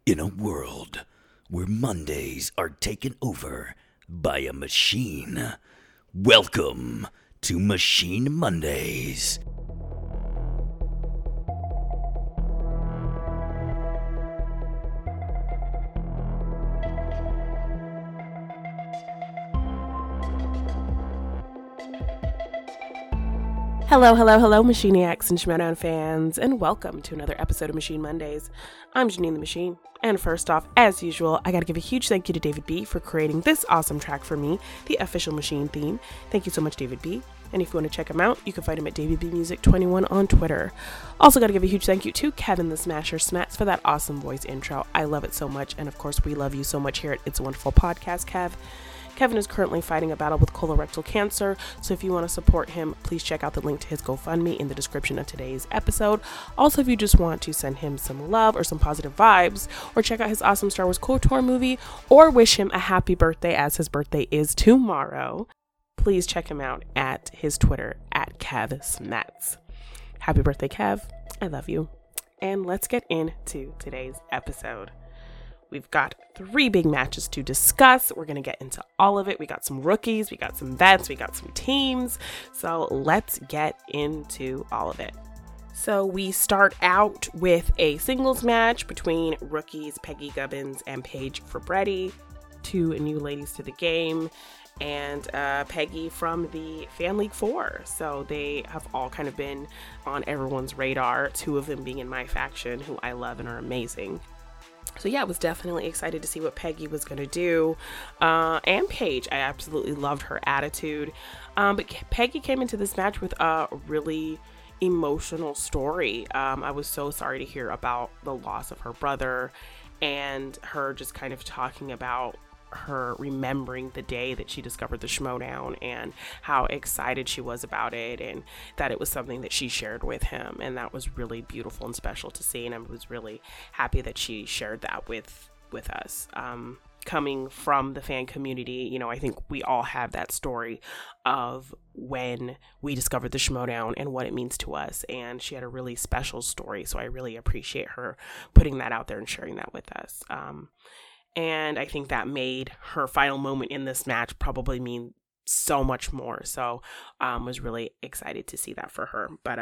In a world where Mondays are taken over by a machine, welcome to Machine Mondays. Hello, Machiniacs and Schmoedown fans, and welcome to another episode of Machine Mondays. I'm Janine the Machine, and first off, as usual, I gotta give a huge thank you to David B for creating this awesome track for me, the official Machine theme. Thank you so much, David B. And if you want to check him out, you can find him at DavidBMusic21 on Twitter. Also gotta give a huge thank you to Kevin the Smasher Smats for that awesome voice intro. I love it so much, and of course, we love you so much here at It's a Wonderful Podcast, Kev. Kevin is currently fighting a battle with colorectal cancer, so if you want to support him, please check out the link to his GoFundMe in the description of today's episode. Also, if you just want to send him some love or some positive vibes, or check out his awesome Star Wars KOTOR movie, or wish him a happy birthday as his birthday is tomorrow, please check him out at his Twitter, at KevSmats. Happy birthday, Kev. I love you. And let's get into today's episode. We've got 3 big matches to discuss. We're going to get into all of it. We got some rookies, we got some vets, we got some teams. So let's get into all of it. So we start out with a singles match between rookies Peggy Gubbins and Paige Fabretti, 2 new ladies to the game, and Peggy from the Fan League 4. So they have all kind of been on everyone's radar, 2 of them being in my faction, who I love and are amazing. So yeah, I was definitely excited to see what Peggy was going to do. And Paige, I absolutely loved her attitude. But Peggy came into this match with a really emotional story. I was so sorry to hear about the loss of her brother and her just kind of talking about her remembering the day that she discovered the Schmoedown and how excited she was about it, and that it was something that she shared with him, and that was really beautiful and special to see, and I was really happy that she shared that with us. Coming from the fan community, you know, I think we all have that story of when we discovered the Schmoedown and what it means to us, and she had a really special story, so I really appreciate her putting that out there and sharing that with us. And I think that made her final moment in this match probably mean so much more. So was really excited to see that for her. But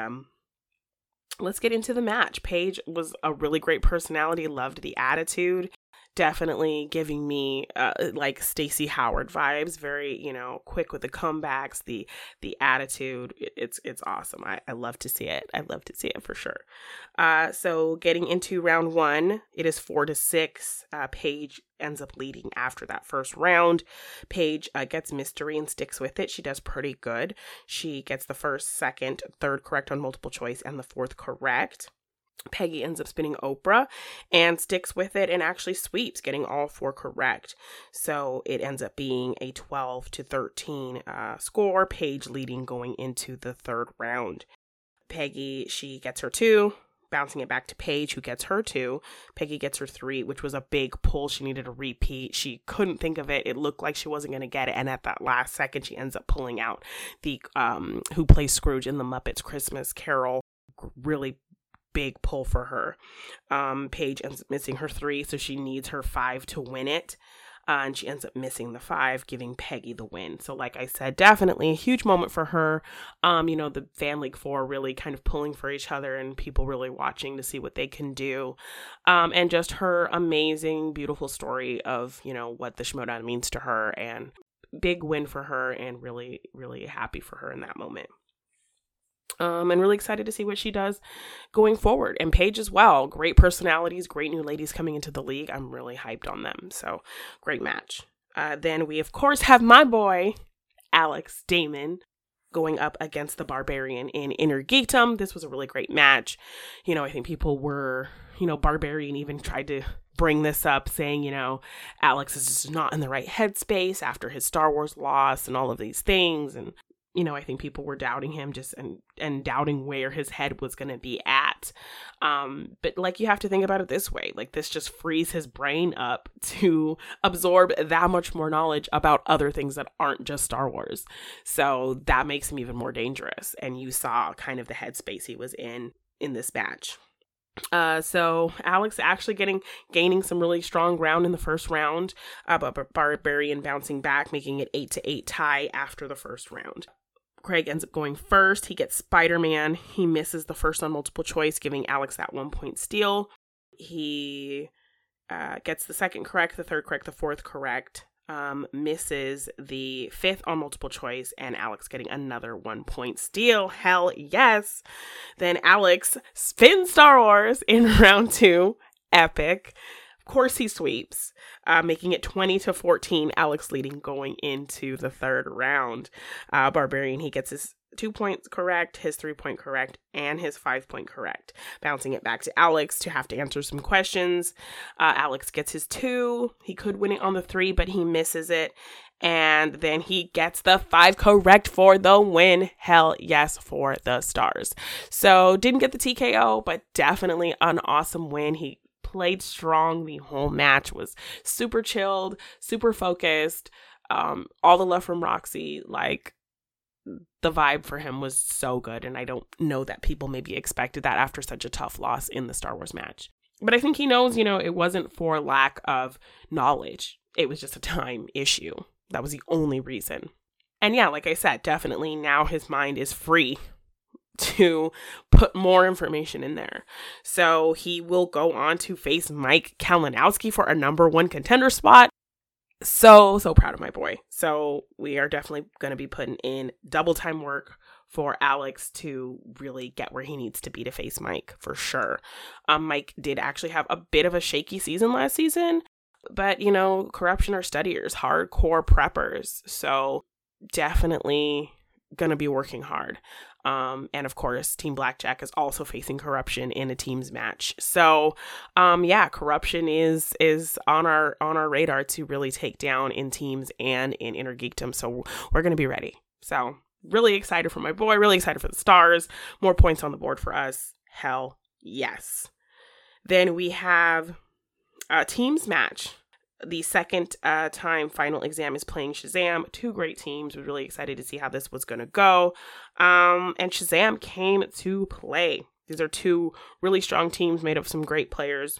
let's get into the match. Paige was a really great personality, loved the attitude. Definitely giving me like Stacey Howard vibes, very, you know, quick with the comebacks, the attitude. It's awesome. I love to see it. I love to see it for sure. So getting into round 1, it is 4-6. Paige ends up leading after that first round. Paige gets mystery and sticks with it. She does pretty good. She gets the first, second, third correct on multiple choice and the 4th correct. Peggy ends up spinning Oprah and sticks with it and actually sweeps, getting all 4 correct. So it ends up being a 12-13 score, Paige leading going into the 3rd round. Peggy, she gets her 2, bouncing it back to Paige, who gets her 2. Peggy gets her 3, which was a big pull. She needed a repeat. She couldn't think of it. It looked like she wasn't going to get it. And at that last second, she ends up pulling out the who plays Scrooge in the Muppets Christmas Carol. Really big pull for her. Paige ends up missing her 3, so she needs her 5 to win it. And she ends up missing the 5, giving Peggy the win. So like I said, definitely a huge moment for her. You know, the Fan League 4 really kind of pulling for each other and people really watching to see what they can do. And just her amazing, beautiful story of, you know, what the Schmoedown means to her, and big win for her, and really, really happy for her in that moment. And really excited to see what she does going forward. And Paige as well. Great personalities, great new ladies coming into the league. I'm really hyped on them. So great match. Then we, of course, have my boy, Alex Damon, going up against the Barbarian in Inner Geekdom. This was a really great match. You know, I think people were, you know, Barbarian even tried to bring this up, saying, you know, Alex is just not in the right headspace after his Star Wars loss and all of these things. And you know, I think people were doubting him just and doubting where his head was going to be at. But like, you have to think about it this way. Like, this just frees his brain up to absorb that much more knowledge about other things that aren't just Star Wars. So that makes him even more dangerous. And you saw kind of the headspace he was in this match. So Alex actually gaining some really strong ground in the first round, but Barbarian bouncing back, making it 8-8 tie after the first round. Craig ends up going first. He gets Spider-Man. He misses the first on multiple choice, giving Alex that 1 point steal. He gets the second correct, the third correct, the fourth correct. Misses the fifth on multiple choice, and Alex getting another 1 point steal. Hell yes. Then Alex spins Star Wars in round 2. Epic. Of course he sweeps, making it 20-14, Alex leading going into the third round. Barbarian, he gets his 2 points correct, his 3 point correct, and his 5 point correct, bouncing it back to Alex to have to answer some questions. Alex gets his 2. He could win it on the 3, but he misses it. And then he gets the 5 correct for the win. Hell yes, for the stars. So didn't get the TKO, but definitely an awesome win. He played strong the whole match, was super chilled, super focused. All the love from Roxy, like the vibe for him was so good, and I don't know that people maybe expected that after such a tough loss in the Star Wars match. But I think he knows, it wasn't for lack of knowledge. It was just a time issue. That was the only reason. And yeah, like I said, definitely now his mind is free to put more information in there. So he will go on to face Mike Kalinowski for a number 1 contender spot. So proud of my boy. So we are definitely going to be putting in double time work for Alex to really get where he needs to be to face Mike, for sure. Mike did actually have a bit of a shaky season last season, but corruption are studiers, hardcore preppers. So definitely going to be working hard. And of course, Team Blackjack is also facing corruption in a teams match. So, corruption is on our radar to really take down in teams and in Inner Geekdom. So we're going to be ready. So really excited for my boy, really excited for the stars, more points on the board for us. Hell yes. Then we have a teams match. The second time Final Exam is playing Shazam. 2 great teams. We're really excited to see how this was going to go. And Shazam came to play. These are 2 really strong teams made of some great players.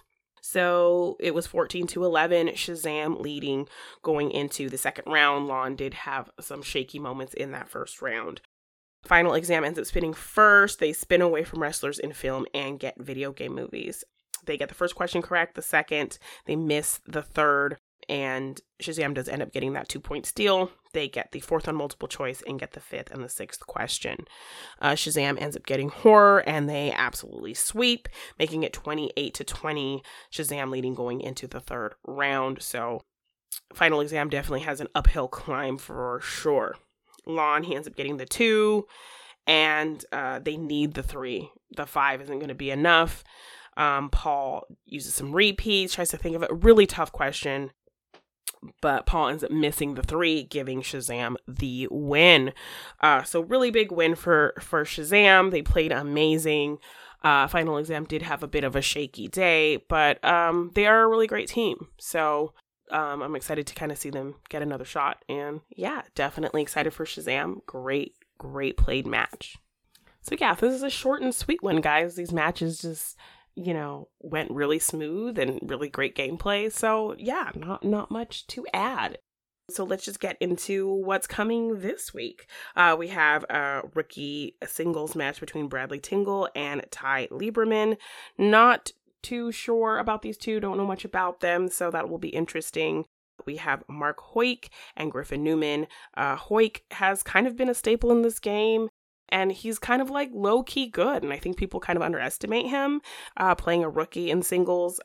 So it was 14-11, Shazam leading going into the second round. Lon did have some shaky moments in that first round. Final Exam ends up spinning first. They spin away from wrestlers in film and get video game movies. They get the first question correct, the second, they miss the third, and Shazam does end up getting that 2 point steal. They get the fourth on multiple choice and get the fifth and the sixth question. Shazam ends up getting horror, and they absolutely sweep, making it 28-20, Shazam leading going into the third round. So Final Exam definitely has an uphill climb for sure. Lon, he ends up getting the 2, and they need the 3. The 5 isn't going to be enough. Paul uses some repeats, tries to think of a really tough question, but Paul ends up missing the 3, giving Shazam the win. So really big win for Shazam. They played amazing. Final Exam did have a bit of a shaky day, but they are a really great team. So I'm excited to kind of see them get another shot. And yeah, definitely excited for Shazam. Great played match. So yeah, this is a short and sweet one, guys. These matches just went really smooth and really great gameplay. So yeah, not much to add. So let's just get into what's coming this week. We have a rookie singles match between Bradley Tingle and Ty Lieberman. Not too sure about these two, don't know much about them, so that will be interesting. We have Mark Hoik and Griffin Newman. Hoik has kind of been a staple in this game, and he's kind of like low-key good, and I think people kind of underestimate him playing a rookie in singles.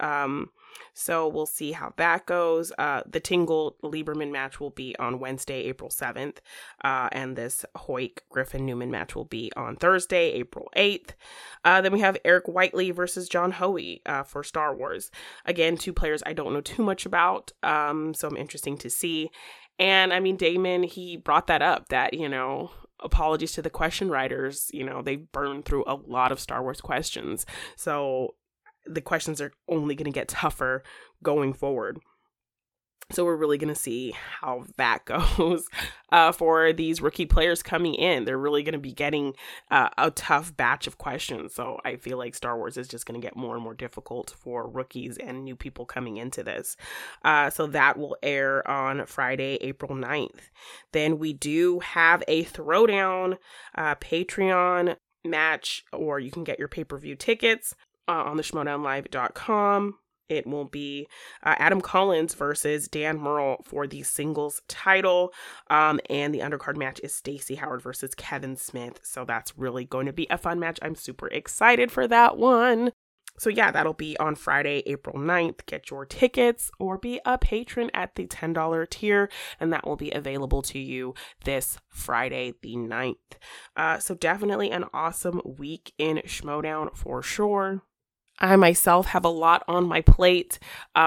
So we'll see how that goes. The Tingle-Lieberman match will be on Wednesday, April 7th, and this Hoik-Griffin-Newman match will be on Thursday, April 8th. Then we have Eric Whiteley versus John Hoey for Star Wars. Again, 2 players I don't know too much about, so I'm interested to see. And I mean, Damon, he brought that up, that, apologies to the question writers, they burned through a lot of Star Wars questions. So the questions are only going to get tougher going forward. So we're really going to see how that goes for these rookie players coming in. They're really going to be getting a tough batch of questions. So I feel like Star Wars is just going to get more and more difficult for rookies and new people coming into this. So that will air on Friday, April 9th. Then we do have a Throwdown Patreon match, or you can get your pay-per-view tickets on the schmodownlive.com. It will be Adam Collins versus Dan Murrell for the singles title. And the undercard match is Stacey Howard versus Kevin Smith. So that's really going to be a fun match. I'm super excited for that one. So yeah, that'll be on Friday, April 9th. Get your tickets or be a patron at the $10 tier, and that will be available to you this Friday, the 9th. So definitely an awesome week in Schmodown for sure. I myself have a lot on my plate.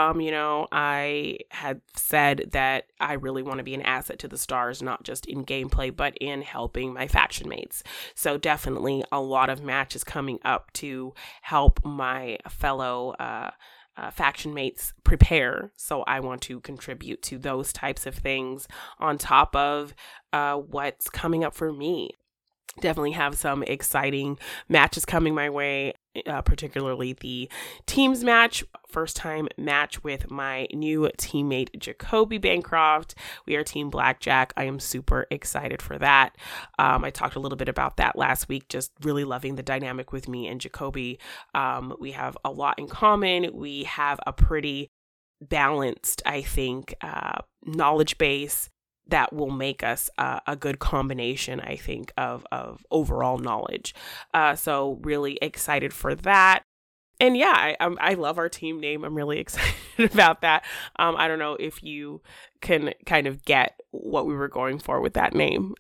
I had said that I really want to be an asset to the Stars, not just in gameplay, but in helping my faction mates. So definitely a lot of matches coming up to help my fellow faction mates prepare. So I want to contribute to those types of things on top of what's coming up for me. Definitely have some exciting matches coming my way, particularly the teams match, first time match with my new teammate Jacoby Bancroft. We are Team Blackjack. I am super excited for that. I talked a little bit about that last week, just really loving the dynamic with me and Jacoby. We have a lot in common. We have a pretty balanced, I think, knowledge base that will make us a good combination, I think, of overall knowledge. So really excited for that. And yeah, I love our team name. I'm really excited about that. I don't know if you can kind of get what we were going for with that name.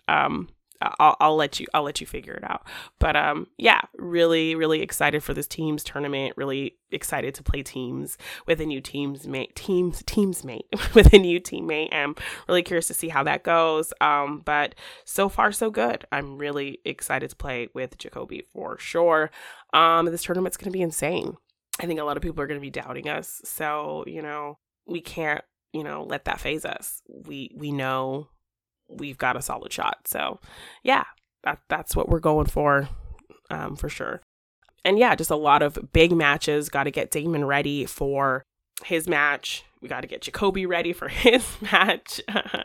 I'll let you figure it out. But yeah, really, really excited for this teams tournament. Really excited to play teams with a new teams mate with a new teammate. I'm really curious to see how that goes. But so far so good. I'm really excited to play with Jacoby for sure. This tournament's going to be insane. I think a lot of people are going to be doubting us. So, we can't, let that faze us. We know we've got a solid shot. So yeah, that's what we're going for sure. And yeah, just a lot of big matches. Got to get Damon ready for his match. We got to get Jacoby ready for his match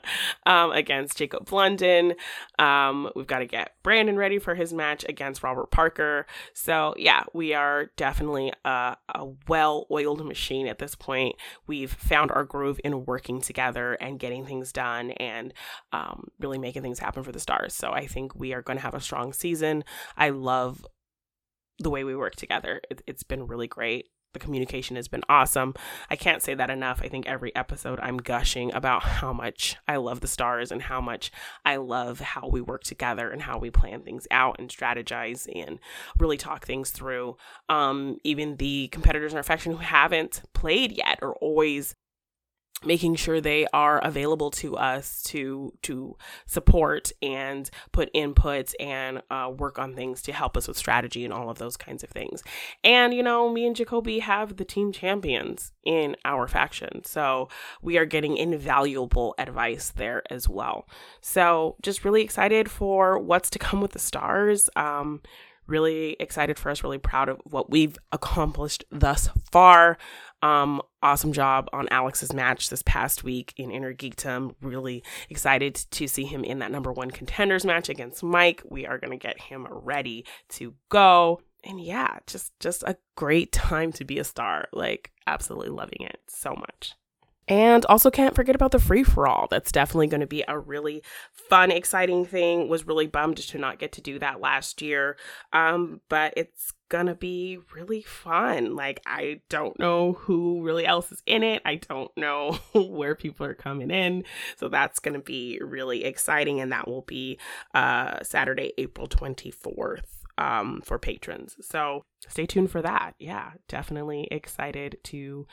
against Jacob London. We've got to get Brandon ready for his match against Robert Parker. So yeah, we are definitely a well-oiled machine at this point. We've found our groove in working together and getting things done and really making things happen for the Stars. So I think we are going to have a strong season. I love the way we work together. It's been really great. The communication has been awesome. I can't say that enough. I think every episode I'm gushing about how much I love the Stars and how much I love how we work together and how we plan things out and strategize and really talk things through. Even the competitors in our faction who haven't played yet are always making sure they are available to us to support and put inputs and work on things to help us with strategy and all of those kinds of things. And, me and Jacoby have the team champions in our faction. So we are getting invaluable advice there as well. So just really excited for what's to come with the Stars. Really excited for us, really proud of what we've accomplished thus far. Awesome job on Alex's match this past week in Inner Geekdom. Really excited to see him in that number 1 contenders match against Mike. We are going to get him ready to go. And yeah, just a great time to be a Star. Like, absolutely loving it so much. And also can't forget about the free-for-all. That's definitely going to be a really fun, exciting thing. Was really bummed to not get to do that last year. But it's going to be really fun. Like, I don't know who really else is in it. I don't know where people are coming in. So that's going to be really exciting. And that will be Saturday, April 24th. For patrons. So stay tuned for that. Yeah, definitely excited to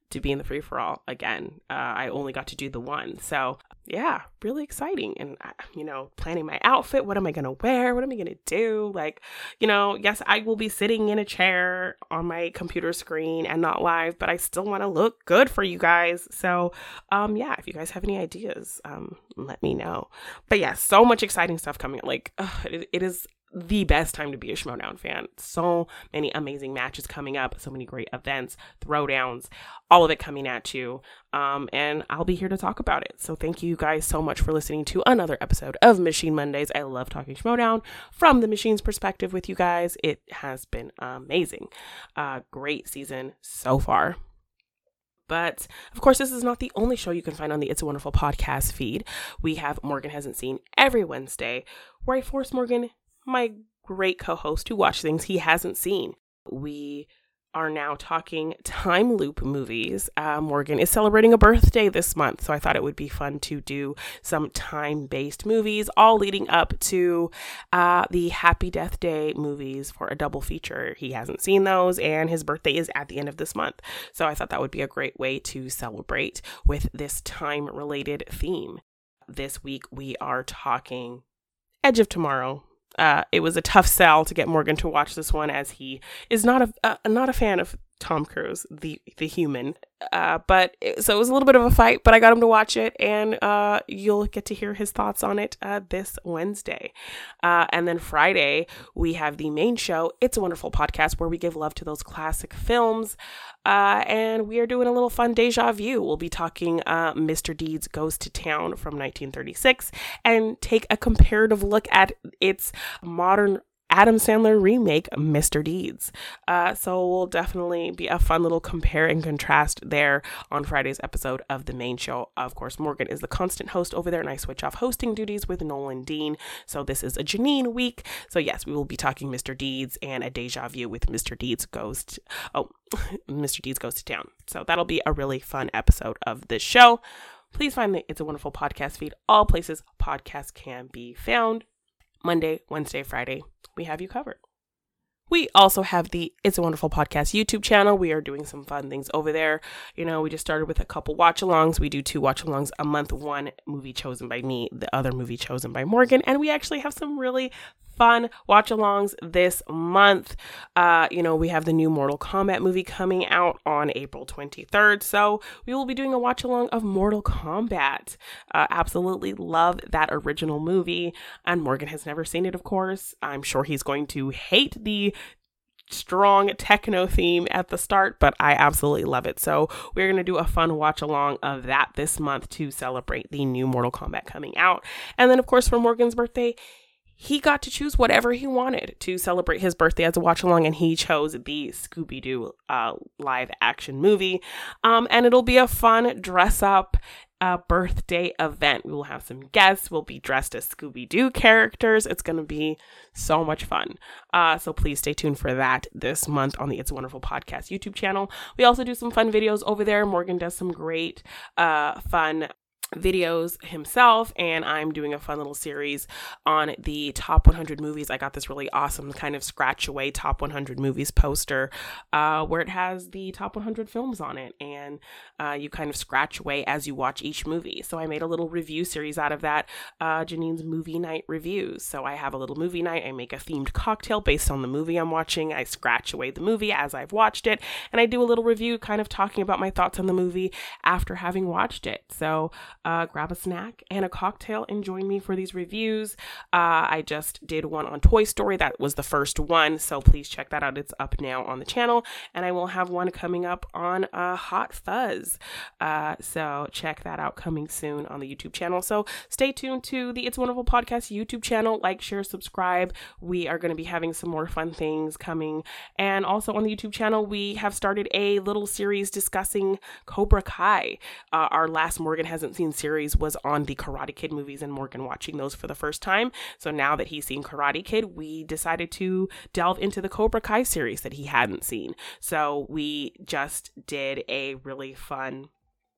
to be in the free-for-all again. I only got to do the one. So yeah, really exciting. And, planning my outfit. What am I going to wear? What am I going to do? Like, yes, I will be sitting in a chair on my computer screen and not live, but I still want to look good for you guys. So, if you guys have any ideas, let me know. But yeah, so much exciting stuff coming. Like, it is the best time to be a Schmoedown fan. So many amazing matches coming up, so many great events, throwdowns, all of it coming at you. And I'll be here to talk about it. So thank you guys so much for listening to another episode of Machine Mondays. I love talking Schmoedown from the machine's perspective with you guys. It has been amazing. Great season so far. But of course, this is not the only show you can find on the It's a Wonderful podcast feed. We have Morgan Hasn't Seen every Wednesday, where I force Morgan, my great co-host, to watch things he hasn't seen. We are now talking time loop movies. Morgan is celebrating a birthday this month, so I thought it would be fun to do some time-based movies, all leading up to the Happy Death Day movies for a double feature. He hasn't seen those, and his birthday is at the end of this month. So I thought that would be a great way to celebrate with this time-related theme. This week, we are talking Edge of Tomorrow. It was a tough sell to get Morgan to watch this one, as he is not a fan of Tom Cruise, the human. So it was a little bit of a fight, but I got him to watch it, and you'll get to hear his thoughts on it this Wednesday. And then Friday, we have the main show, It's a Wonderful Podcast, where we give love to those classic films. And we are doing a little fun deja vu. We'll be talking Mr. Deeds Goes to Town from 1936 and take a comparative look at its modern Adam Sandler remake, Mr. Deeds. So will definitely be a fun little compare and contrast there on Friday's episode of the main show. Of course, Morgan is the constant host over there, and I switch off hosting duties with Nolan Dean. So this is a Janine week. So yes, we will be talking Mr. Deeds and a deja vu with Mr. Deeds Goes to Town. So that'll be a really fun episode of this show. Please find the It's a Wonderful Podcast feed, all places podcasts can be found. Monday, Wednesday, Friday, we have you covered. We also have the It's a Wonderful Podcast YouTube channel. We are doing some fun things over there. We just started with a couple watch-alongs. We do 2 watch-alongs a month, one movie chosen by me, the other movie chosen by Morgan. And we actually have some really fun watch-alongs this month. We have the new Mortal Kombat movie coming out on April 23rd. So we will be doing a watch-along of Mortal Kombat. Absolutely love that original movie. And Morgan has never seen it, of course. I'm sure he's going to hate the strong techno theme at the start, but I absolutely love it. So we're going to do a fun watch along of that this month to celebrate the new Mortal Kombat coming out. And then, of course, for Morgan's birthday, he got to choose whatever he wanted to celebrate his birthday as a watch along, and he chose the Scooby-Doo live action movie. And it'll be a fun dress up birthday event. We will have some guests. We'll be dressed as Scooby-Doo characters. It's going to be so much fun. So please stay tuned for that this month on the It's a Wonderful Podcast YouTube channel. We also do some fun videos over there. Morgan does some great fun videos himself, and I'm doing a fun little series on the top 100 movies. I got this really awesome kind of scratch away top 100 movies poster where it has the top 100 films on it, and you kind of scratch away as you watch each movie. So I made a little review series out of that, Janine's Movie Night Reviews. So I have a little movie night. I make a themed cocktail based on the movie I'm watching. I scratch away the movie as I've watched it, and I do a little review kind of talking about my thoughts on the movie after having watched it. So grab a snack and a cocktail and join me for these reviews. I just did one on Toy Story. That was the first one, so please check that out. It's up now on the channel, and I will have one coming up on Hot Fuzz. So check that out coming soon on the YouTube channel. So stay tuned to the It's a Wonderful Podcast YouTube channel. Like, share, subscribe. We are going to be having some more fun things coming. And also on the YouTube channel, we have started a little series discussing Cobra Kai. Our last Morgan Hasn't Seen series was on the Karate Kid movies, and Morgan watching those for the first time. So now that he's seen Karate Kid, we decided to delve into the Cobra Kai series that he hadn't seen. So we just did a really fun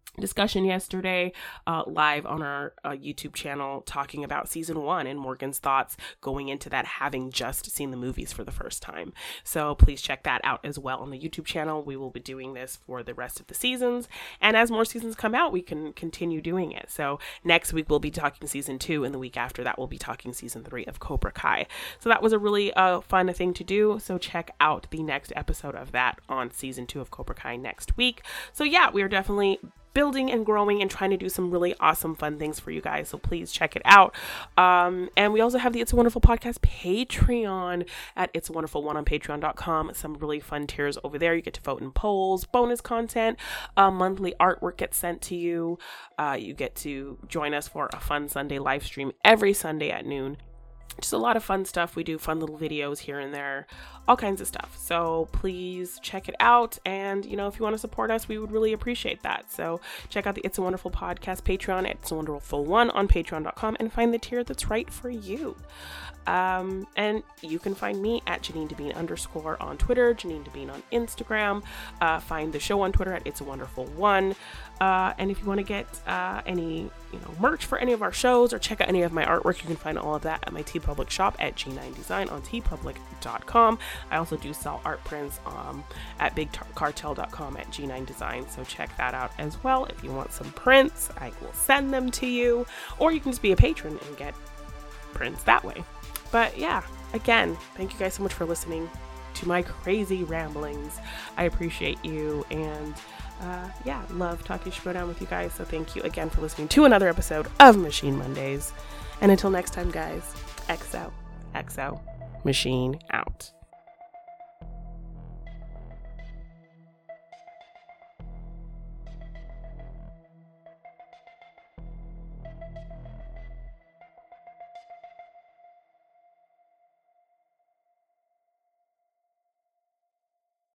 discussion yesterday live on our YouTube channel talking about season 1 and Morgan's thoughts going into that, having just seen the movies for the first time. So please check that out as well on the YouTube channel. We will be doing this for the rest of the seasons, and as more seasons come out, we can continue doing it. So next week we'll be talking season 2, and the week after that we'll be talking season 3 of Cobra Kai. So that was a really fun thing to do. So check out the next episode of that on season 2 of Cobra Kai next week. So yeah, we are definitely building and growing and trying to do some really awesome fun things for you guys, so please check it out. And we also have the It's a Wonderful Podcast Patreon at It's a Wonderful One on patreon.com. Some really fun tiers over there. You get to vote in polls, bonus content, monthly artwork gets sent to you. You get to join us for a fun Sunday live stream every Sunday at noon. Just a lot of fun stuff. We do fun little videos here and there, all kinds of stuff. So please check it out. And, if you want to support us, we would really appreciate that. So check out the It's a Wonderful Podcast Patreon at It's a Wonderful One on patreon.com and find the tier that's right for you. And you can find me at Janine Devine _ on Twitter, Janine Devine on Instagram. Find the show on Twitter at It's a Wonderful One. And if you want to get any merch for any of our shows or check out any of my artwork, you can find all of that at my TeePublic shop at G9 Design on teepublic.com. I also do sell art prints at bigcartel.com at G9 Design, so check that out as well. If you want some prints, I will send them to you, or you can just be a patron and get prints that way. But yeah, again, thank you guys so much for listening to my crazy ramblings. I appreciate you, and love talking Schmoedown with you guys. So thank you again for listening to another episode of Machine Mondays. And until next time, guys, XO, Machine out.